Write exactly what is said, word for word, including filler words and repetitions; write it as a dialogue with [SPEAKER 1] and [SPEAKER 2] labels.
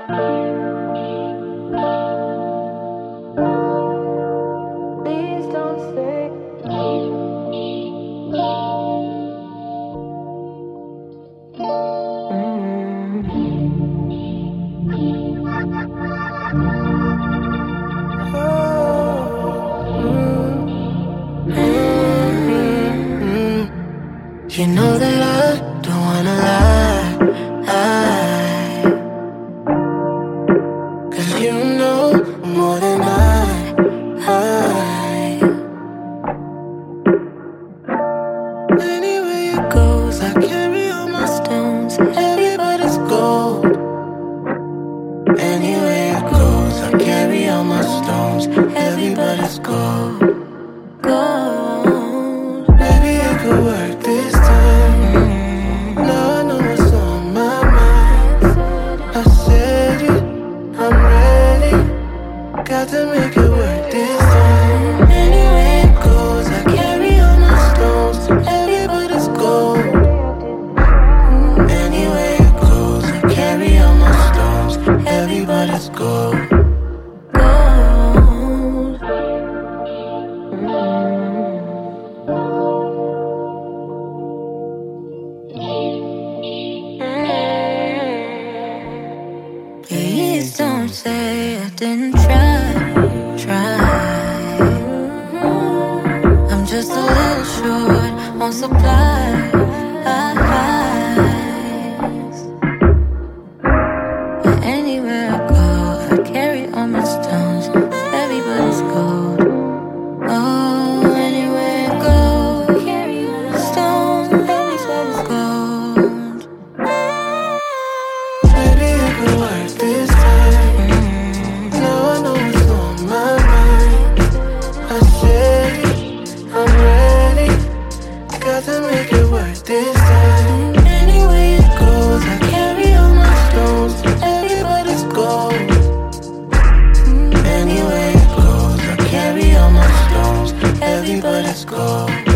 [SPEAKER 1] Please don't say.
[SPEAKER 2] You know that I don't wanna lie, cause you know more than I, I. Anywhere it goes, I carry all my stones, heavy but it's gold. Anywhere it goes, I carry all my stones, heavy but it's gold. Gold. Maybe it could work this time. Now I know what's on my mind. I said it, I'm ready. Got to make it work this time. Anywhere it goes, I carry all my stones, heavy but it's gold. Anywhere it goes, I carry all my stones, heavy but it's gold. Gold. Please don't say I didn't try, try. I'm just a little short on supplies. But anywhere I go, I carry all my stones, heavy but it's gold. Oh, anywhere I go, I carry all my stones, heavy but it's gold. Maybe it could work this time. Now I know what's on my mind. I said it, I'm ready. Got to make it work this time. Anyway it goes, I carry all my stones, heavy but it's gold. Anyway it goes, I carry all my stones, heavy but it's gold.